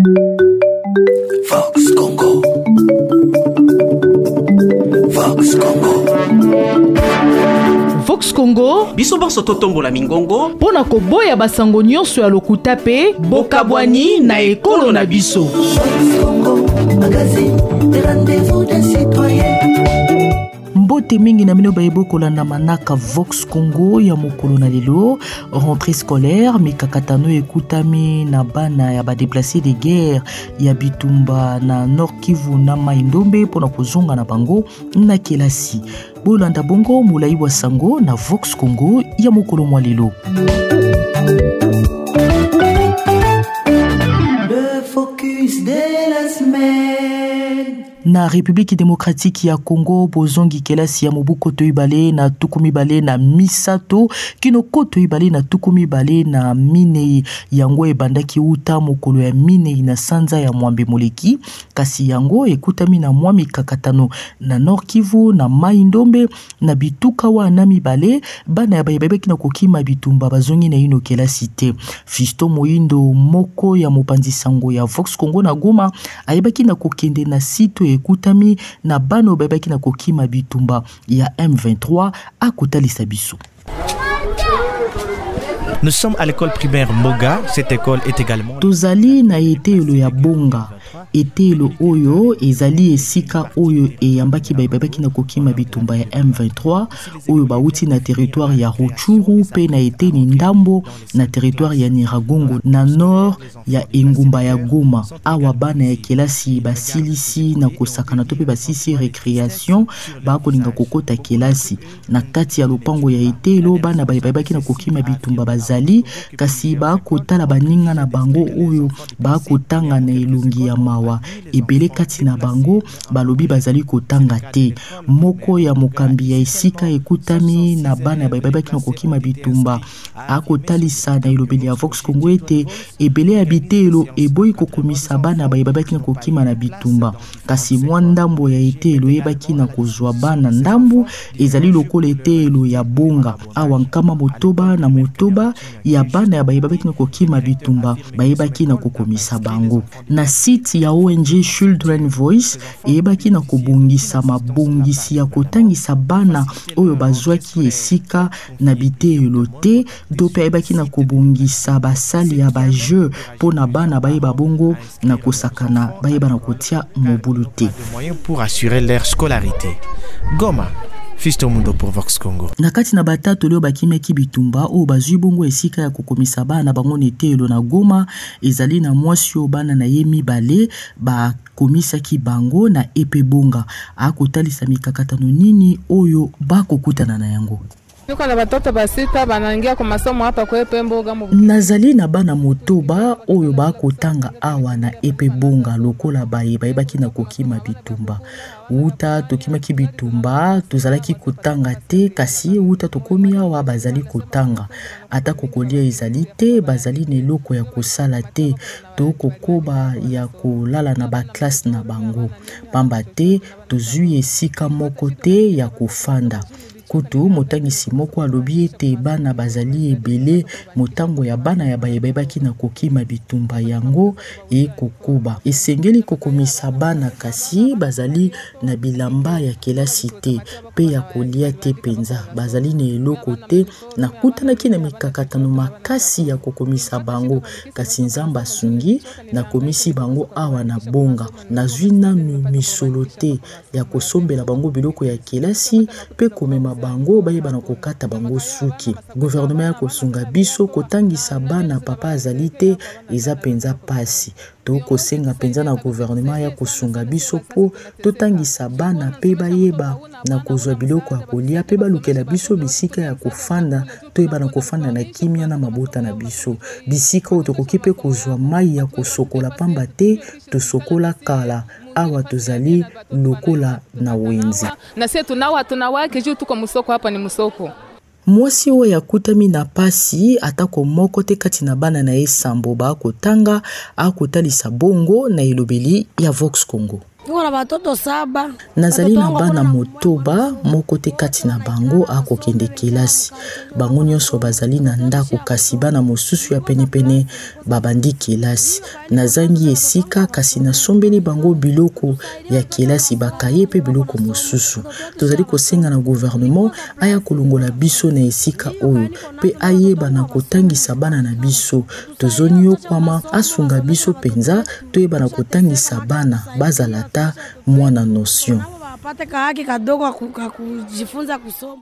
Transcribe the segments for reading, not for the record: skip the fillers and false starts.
Vox Congo. Vox Congo. Vox Congo biso banso totombola mingongo pona koboya basango nyonso ya lokuta pe bokabwani na ekolo na biso. Vox Congo, magazine de rendez-vous des citoyens. Mbote mingi na mino bayebo kolanda manaka Vox Congo ya mokolo na lelo. Rentrée scolaire mikakatano ekutami na bana ya badeplacé de guerre ya bitumba na Nord Kivu na Mai Ndombe pona kozonga na bango na kelasi. Bolanda bongo mulai wa sango na Vox Congo ya mokolo mwa lelo. Le focus de la semaine. Na République démocratique ya Congo bozongi kelasi ya mobuko toibale na tukumi bale na misato kino koto ibale na tukumi bale na mine yango ebandaki uta mokolo ya mine na sanza ya Mwambe Moleki kasi yango ekutami na mwami kakatano na Nord Kivu na Mai Ndombe na bituka wana mibale bana ya bayebebe kina kokima bitumba bazongi na ino kelasi te. Fisto Moindo moko ya mopanzi sango ya Vox Congo na Goma ayebaki na kokende na sito ekutami na bano babaki na kokima bitumba ya M23 akotalisa biso. Nous sommes à l'école primaire Moga. Cette école est également... Tozali na etelo ya bonga. Etelo oyo ezali esika oyo eyambaki babaki na kokima bitumba ya M23 oyo bauti na territoire ya Ruchuru pe na eteni ndambo na territoire ya Nyiragongo na nord ya engumba ya Goma. Awa bana ya kelasi basilisi na kosakana to pe basisi récréation bakolinga kokota kelasi na kati ya lopango ya etelo bana babaki na kokima bitumba bazali kasi bakotala baninga na bango oyo bakotanga na elungi ya mawa ebele kati na bango balobi bazali kotanga te. Moko ya mokambi ya esika ekutami na bana babaki na kokima bitumba akotalisa na elobeli ya Vox Congo ete ebele ya bitelo eboyi kokomisa bana babaki na kokima na bitumba kasi mwa ndambo ya etelo ebaki na kozwa bana ndambu ezali lokola etelo ya bonga awa nkama motoba na motoba ya bana ya babaki na kokima bitumba bayebaki na kokomisa bango na site ya ONG Children Voice eyebaki na kobongisa mabongisi ya kotangisa bana oyo bazwaki esika na bitelo te dope eyebaki na kobongisa basali ya bajeu pona bana bayeba bongo na kosakana bayeba na kotia mobulu te. Moyen pour assurer leur scolarité. Goma. Fisto Mundo pour Vox Congo. Na kati na batato leo bakimeki bitumba o bazui bongo esika ya kokomisa bana bango netelo na Goma ezali na mwasi o bana na yemi bale ba komisa ki bango na epe bonga akotalisa mikakatano nini oyo bakokutana na yango. Niko na batoto basita banangia kwa masomo hapa kwa epe mboga nazali na bana motoba oyo bakotanga awa na epe bonga lokola bayebaki na kokima bitumba uta tokimaki bitumba tozalaki kotanga te kasi uta tokomi awa bazali kotanga ata kokolia ezali te bazali na eloko ya kosala te to kokoba ya kolala na ba classe na bango pamba te tozui esika moko te ya kofanda. Kutu motangisi moko alobi ete bana bazali ebele motango ya bana ya bayebaki na kokima bitumba yango kokoba esengeli kokomisa bana kasi bazali na bilamba ya kelasi te pe ya kolia te penza bazali na eloko te na kutanaki na mikakatano makasi ya kokomisa bango kasi nzamba asungi na komisi bango awa na bonga nazwi nanu misolo te ya kosombela bango biloko ya kelasi pe komema bango bayeba na kokata bango suki. Gouvernement ya kosunga biso kotangisa bana papa azali te eza penza pasi to kosenga penza na gouvernement ya kosunga biso po totangisa bana pe bayeba na kozwa biloko ya kolia pe balukela biso bisika ya kofanda to yeba na kofanda na kimia na mabota na biso bisika otokoki pe kozwa mai ya kosokola pamba te tosokola kala awa tozali lokola na wenzi na sisi tunawa keju tuko musoko hapa ni musoko. Mwasi oyo akutami na pasi atako moko te kati na bana na esambo ba kotanga akotalisa bongo na elobeli ya Vox Congo. Ngora batoto 7. Nazali na bana motoba moko te kati na bango akokende kelasi. Bango nyonso bazali na ndako kasi bana mosusu ya penepene babandi kelasi. Nazangi esika kasi nasombeli bango biloko ya kelasi bakaye pe biloko mosusu. Tozali kosenga na gouvernement aya kolongola biso na esika oyo pe ayeba na kotangisa bana na biso. Tozoni yokwama asunga biso penza toyeba na kotangisa bana bazalata mwana notion. Apate kahaki kadogo kujifunza kusoma.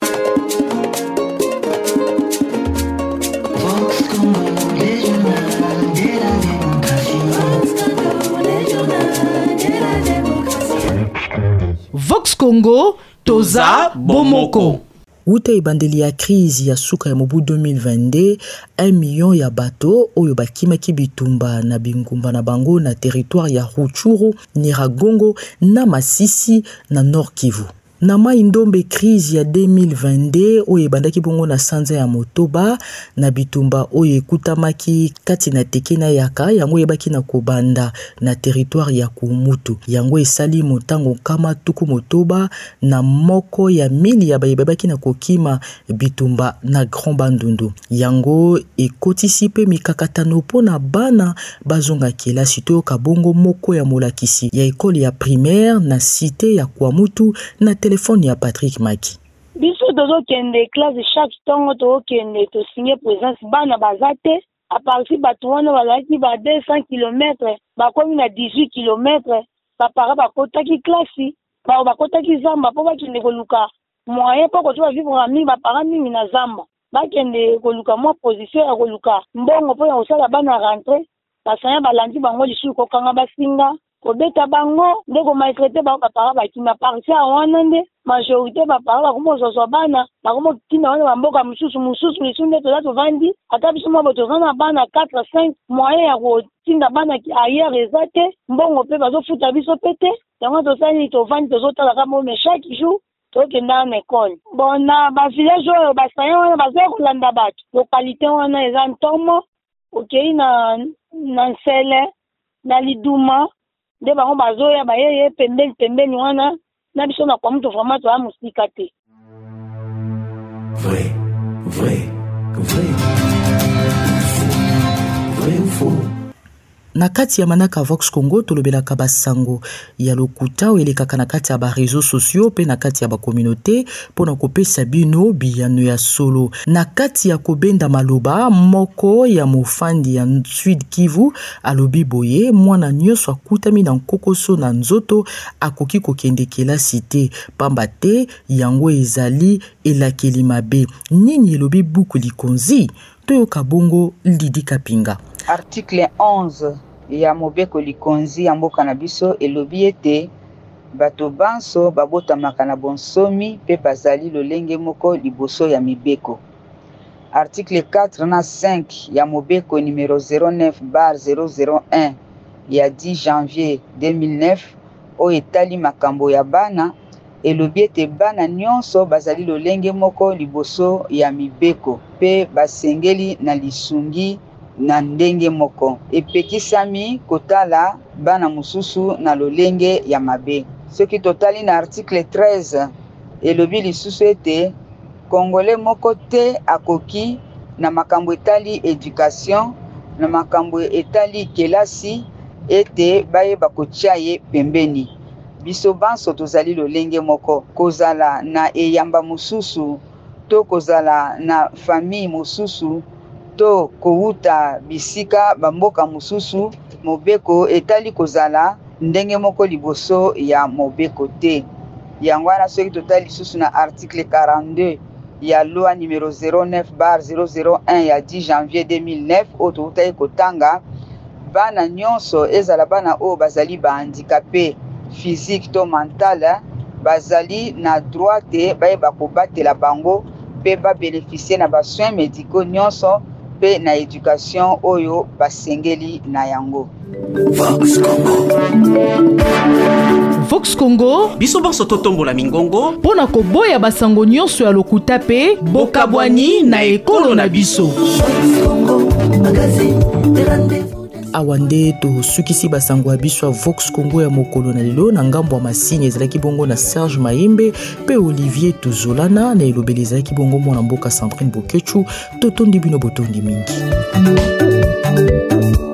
Vox Congo, Toza Bomoko. Wuta ebandeli ya crise ya suka ya mobu 2022, 1 million ya bato oyo bakimaki bitumba na bingumba na bango na territoire ya Rutshuru, Nyiragongo na Masisi na Nord Kivu. Na mai ndombe crise ya 2022 oyo ebandaki bongo na sanza ya motoba na bitumba oyo ekutamaki kati na tekena yaka yango ebaki na kobanda na territoire ya Kumutu. Yango esali motango kama tuku motoba na moko ya mili ya bayebaki na kokima bitumba na Grand Bandundu. Yango ekotisi pe mikakatano po na bana bazonga kelasi to kabongo moko ya molakisi ya ekole ya primaire na cité ya Kumutu na téléphone ya Patrick Maki. Biso tozokende classe chaque tongo tozokende to signer présence bana bazate à partir batu wana bazaki ba 200 km bakomi na 18 km bapara bakotaki classe bakotaki zamba po bakende koluka moyen po ko vivre mi bapara mingi na zamba bakende koluka mo position ya koluka mbongo po ya osala bana rentrer basanya balandi bango lisu ko kanga basinga kobeta bango ndeko maltraité ba bapara bakima partir wana nde majorité bapara bakomozozo bana bakomotinda wana bamboka mususu lisunde toza tovandi ata biso mwa botoza na bana 4-5 moyen ya kotinda bana ailleurs eza te mbongo mpe bazofuta biso pe te yango tosali tovandi tozotala kamo me chaque jour tokenda na ekole bon na bavillage oyo basanya wana bazoya kolanda bato lokalite wana eza ntomo okei na nsele na liduma nde bango bazoya bayeye pembeni wana na biso na kwa mtu vraiment toya musika te. Vrai ou faux? Na kati ya manaka Vox Congo tolobelaka basango ya lokuta o elekaka na kati ya ba réseaux sociaux pe na kati ya ba communauté pona kopesa bino biyano ya solo. Na kati ya kobenda maloba moko ya mofandi ya Sud Kivu alobi boye mwana nyonso akutami na nkokoso na nzoto akoki kokende kelasi te pamba te yango ezali elakeli mabe. Nini elobi buku likonzi toyoka bongo Lidi Kapinga. Article 11 ya mobeko likonzi ya mboka na biso elobi ete bato banso babotamaka na bonsomi pe bazali lolenge moko liboso ya mibeko. Article 4 na 5 ya mobeko numero 09/001 ya 10 janvier 2009 o etali makambo ya bana elobi ete bana nyonso bazali lolenge moko liboso ya mibeko pe basengeli na lisungi na ndenge moko epekisami kotala bana mususu na lolenge ya mabe. Soki totali na article 13 elobi lisusu ete Congolais moko te akoki na makambo etali education na makambo etali kelasi ete bayeba kotia ye pembeni. Biso banso tozali lolenge moko kozala na eyamba mususu to kozala na famille mususu to kouta bisika bamboka mususu mobeko etali kozala ndenge moko liboso ya mobeko te. Yango wana soki totali lisusu na article 42 ya loi numero 09/001 ya 10 janvier 2009 oyo toutaki kotanga bana nyonso ezala bana oyo bazali bahandicapé physique to mentale bazali na droit te bayeba kobatela bango pe babénéficier na basoins médicaux nyonso pe na éducation oyo basengeli na yango. Vox Congo. Vox Congo, biso banso totombola mingongo pona koboya basango nyonso ya lokuta pe bokabwani na ekolo na biso. Vox Congo, magazine de rendez-vous. awande to sukisi basango abiswa Vox Congo ya mokolo na lelo na ngambo ya masini ezalaki bongo na Serge Maembe pe Olivier Tuzolana na elobeli ezalaki bongo mwana mboka Sandrine Bokechu totondi bino botondi mingi.